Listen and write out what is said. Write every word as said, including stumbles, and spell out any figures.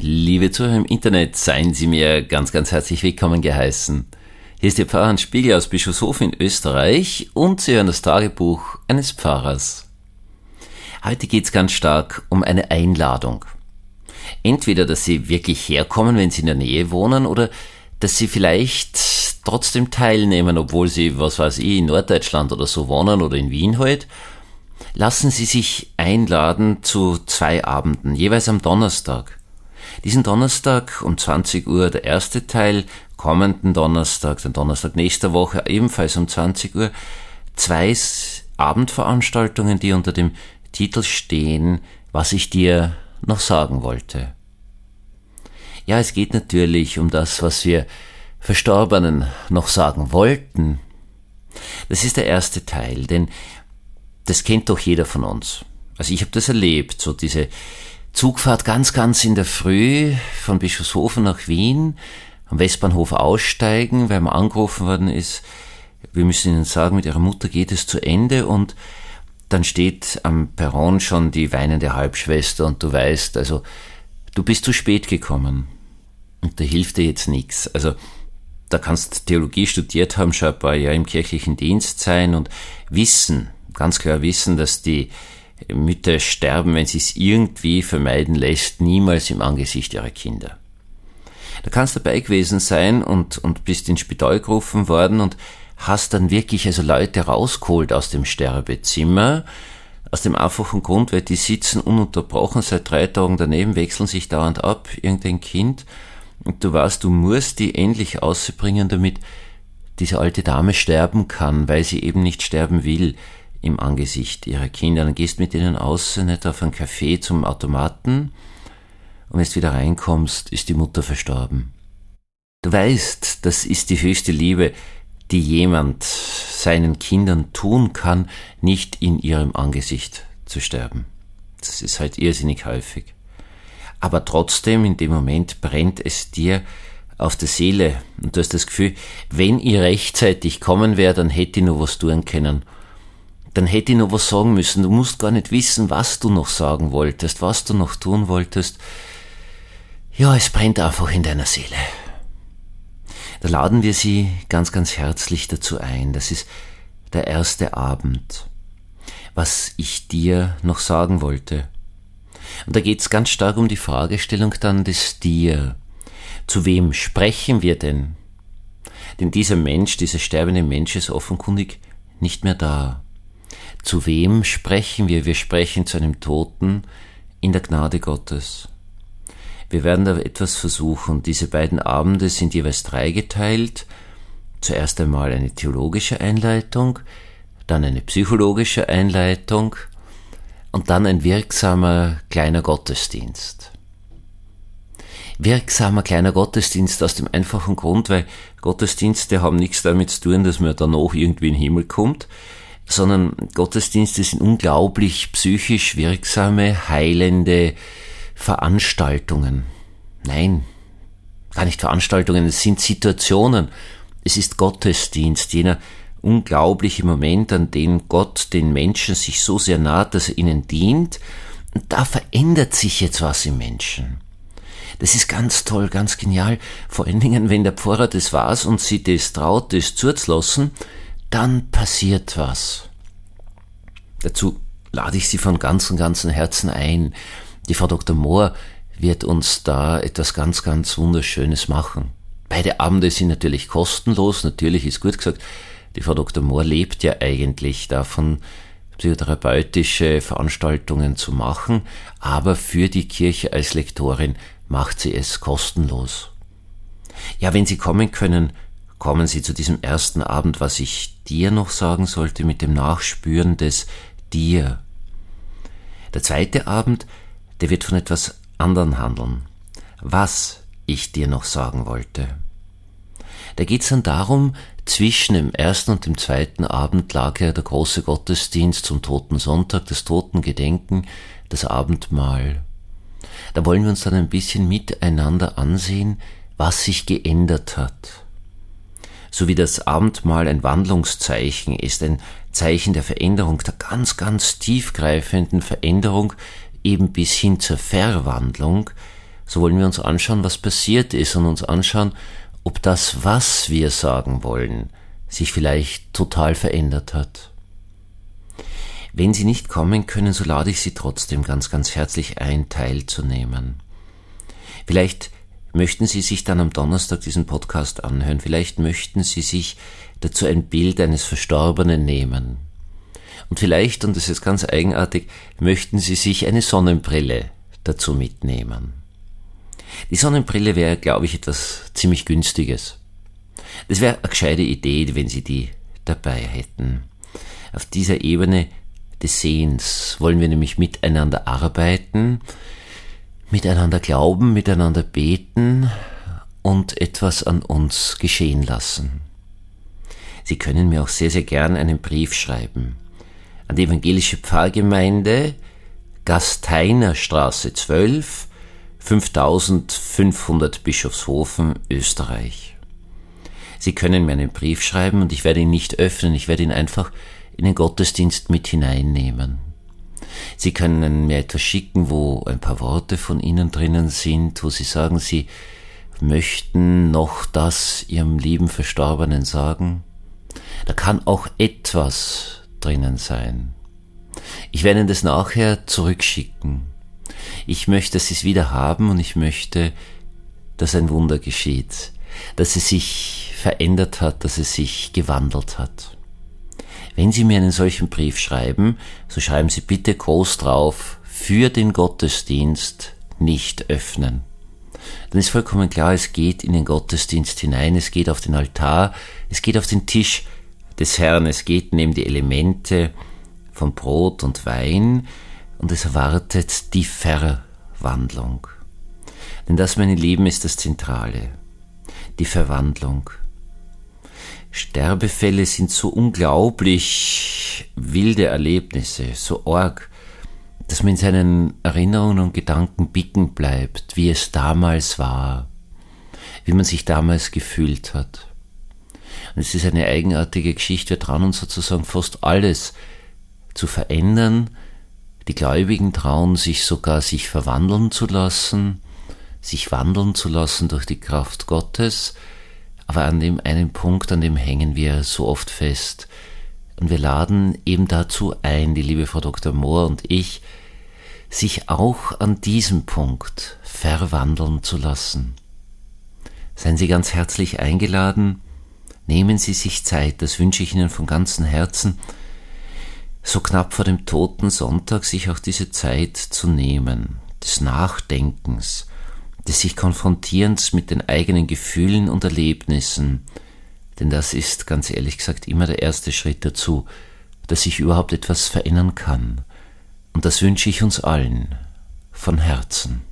Liebe Zuhörer im Internet, seien Sie mir ganz, ganz herzlich willkommen geheißen. Hier ist Ihr Pfarrer Hans Spiegel aus Bischofshofen in Österreich und Sie hören das Tagebuch eines Pfarrers. Heute geht es ganz stark um eine Einladung. Entweder, dass Sie wirklich herkommen, wenn Sie in der Nähe wohnen, oder dass Sie vielleicht trotzdem teilnehmen, obwohl Sie, was weiß ich, in Norddeutschland oder so wohnen oder in Wien halt. Lassen Sie sich einladen zu zwei Abenden, jeweils am Donnerstag. Diesen Donnerstag um zwanzig Uhr der erste Teil, kommenden Donnerstag, den Donnerstag nächster Woche ebenfalls um zwanzig Uhr, zwei Abendveranstaltungen, die unter dem Titel stehen, was ich dir noch sagen wollte. Ja, es geht natürlich um das, was wir Verstorbenen noch sagen wollten. Das ist der erste Teil, denn das kennt doch jeder von uns. Also ich habe das erlebt, so diese Zugfahrt ganz, ganz in der Früh von Bischofshofen nach Wien, am Westbahnhof aussteigen, weil man angerufen worden ist, wir müssen Ihnen sagen, mit Ihrer Mutter geht es zu Ende, und dann steht am Perron schon die weinende Halbschwester und du weißt, also du bist zu spät gekommen und da hilft dir jetzt nichts. Also da kannst Theologie studiert haben, schon ein paar Jahre im kirchlichen Dienst sein und wissen, ganz klar wissen, dass die Mütter sterben, wenn sie es irgendwie vermeiden lässt, niemals im Angesicht ihrer Kinder. Da kannst du dabei gewesen sein und, und bist ins Spital gerufen worden und hast dann wirklich also Leute rausgeholt aus dem Sterbezimmer, aus dem einfachen Grund, weil die sitzen ununterbrochen seit drei Tagen daneben, wechseln sich dauernd ab, irgendein Kind, und du weißt, du musst die endlich ausbringen, damit diese alte Dame sterben kann, weil sie eben nicht sterben will im Angesicht ihrer Kinder. Dann gehst mit ihnen aus, nicht auf ein Café zum Automaten, und wenn du wieder reinkommst, ist die Mutter verstorben. Du weißt, das ist die höchste Liebe, die jemand seinen Kindern tun kann, nicht in ihrem Angesicht zu sterben. Das ist halt irrsinnig häufig. Aber trotzdem, in dem Moment brennt es dir auf der Seele und du hast das Gefühl, wenn ich rechtzeitig kommen wäre, dann hätte ich noch was tun können. Dann hätte ich noch was sagen müssen. Du musst gar nicht wissen, was du noch sagen wolltest, was du noch tun wolltest. Ja, es brennt einfach in deiner Seele. Da laden wir Sie ganz, ganz herzlich dazu ein. Das ist der erste Abend, was ich dir noch sagen wollte. Und da geht es ganz stark um die Fragestellung dann des Dir. Zu wem sprechen wir denn? Denn dieser Mensch, dieser sterbende Mensch ist offenkundig nicht mehr da. Zu wem sprechen wir? Wir sprechen zu einem Toten in der Gnade Gottes. Wir werden da etwas versuchen. Diese beiden Abende sind jeweils dreigeteilt. Zuerst einmal eine theologische Einleitung, dann eine psychologische Einleitung und dann ein wirksamer kleiner Gottesdienst. Wirksamer kleiner Gottesdienst aus dem einfachen Grund, weil Gottesdienste haben nichts damit zu tun, dass man danach irgendwie in den Himmel kommt, sondern Gottesdienste sind unglaublich psychisch wirksame, heilende Veranstaltungen. Nein, gar nicht Veranstaltungen, es sind Situationen. Es ist Gottesdienst, jener unglaubliche Moment, an dem Gott den Menschen sich so sehr naht, dass er ihnen dient. Und da verändert sich jetzt was im Menschen. Das ist ganz toll, ganz genial. Vor allen Dingen, wenn der Pfarrer das weiß und sie das traut, das zuzulassen, dann passiert was. Dazu lade ich Sie von ganzem, ganzem Herzen ein. Die Frau Doktor Mohr wird uns da etwas ganz, ganz Wunderschönes machen. Beide Abende sind natürlich kostenlos, natürlich ist gut gesagt, die Frau Doktor Mohr lebt ja eigentlich davon, psychotherapeutische Veranstaltungen zu machen, aber für die Kirche als Lektorin macht sie es kostenlos. Ja, wenn Sie kommen können, kommen Sie zu diesem ersten Abend, was ich dir noch sagen sollte, mit dem Nachspüren des Dir. Der zweite Abend, der wird von etwas anderem handeln, was ich dir noch sagen wollte. Da geht es dann darum, zwischen dem ersten und dem zweiten Abend lag ja der große Gottesdienst zum Totensonntag, das Totengedenken, das Abendmahl. Da wollen wir uns dann ein bisschen miteinander ansehen, was sich geändert hat. So wie das Abendmahl ein Wandlungszeichen ist, ein Zeichen der Veränderung, der ganz, ganz tiefgreifenden Veränderung, eben bis hin zur Verwandlung, so wollen wir uns anschauen, was passiert ist und uns anschauen, ob das, was wir sagen wollen, sich vielleicht total verändert hat. Wenn Sie nicht kommen können, so lade ich Sie trotzdem ganz, ganz herzlich ein, teilzunehmen. Vielleicht möchten Sie sich dann am Donnerstag diesen Podcast anhören. Vielleicht möchten Sie sich dazu ein Bild eines Verstorbenen nehmen. Und vielleicht, und das ist ganz eigenartig, möchten Sie sich eine Sonnenbrille dazu mitnehmen. Die Sonnenbrille wäre, glaube ich, etwas ziemlich Günstiges. Das wäre eine gescheite Idee, wenn Sie die dabei hätten. Auf dieser Ebene des Sehens wollen wir nämlich miteinander arbeiten, miteinander glauben, miteinander beten und etwas an uns geschehen lassen. Sie können mir auch sehr, sehr gern einen Brief schreiben an die Evangelische Pfarrgemeinde, Gasteiner Straße zwölf, fünftausendfünfhundert Bischofshofen, Österreich. Sie können mir einen Brief schreiben und ich werde ihn nicht öffnen, ich werde ihn einfach in den Gottesdienst mit hineinnehmen. Sie können mir etwas schicken, wo ein paar Worte von Ihnen drinnen sind, wo Sie sagen, Sie möchten noch das Ihrem lieben Verstorbenen sagen. Da kann auch etwas drinnen sein. Ich werde Ihnen das nachher zurückschicken. Ich möchte, dass Sie es wieder haben und ich möchte, dass ein Wunder geschieht, dass es sich verändert hat, dass es sich gewandelt hat. Wenn Sie mir einen solchen Brief schreiben, so schreiben Sie bitte groß drauf, für den Gottesdienst nicht öffnen. Dann ist vollkommen klar, es geht in den Gottesdienst hinein, es geht auf den Altar, es geht auf den Tisch des Herrn, es geht neben die Elemente von Brot und Wein und es erwartet die Verwandlung. Denn das, meine Lieben, ist das Zentrale, die Verwandlung. Sterbefälle sind so unglaublich wilde Erlebnisse, so arg, dass man in seinen Erinnerungen und Gedanken bicken bleibt, wie es damals war, wie man sich damals gefühlt hat. Und es ist eine eigenartige Geschichte, wir trauen uns sozusagen fast alles zu verändern. Die Gläubigen trauen sich sogar, sich verwandeln zu lassen, sich wandeln zu lassen durch die Kraft Gottes, aber an dem einen Punkt, an dem hängen wir so oft fest. Und wir laden eben dazu ein, die liebe Frau Doktor Mohr und ich, sich auch an diesem Punkt verwandeln zu lassen. Seien Sie ganz herzlich eingeladen, nehmen Sie sich Zeit, das wünsche ich Ihnen von ganzem Herzen, so knapp vor dem Toten Sonntag sich auch diese Zeit zu nehmen, des Nachdenkens, des sich Konfrontierens mit den eigenen Gefühlen und Erlebnissen, denn das ist, ganz ehrlich gesagt, immer der erste Schritt dazu, dass sich überhaupt etwas verändern kann. Und das wünsche ich uns allen von Herzen.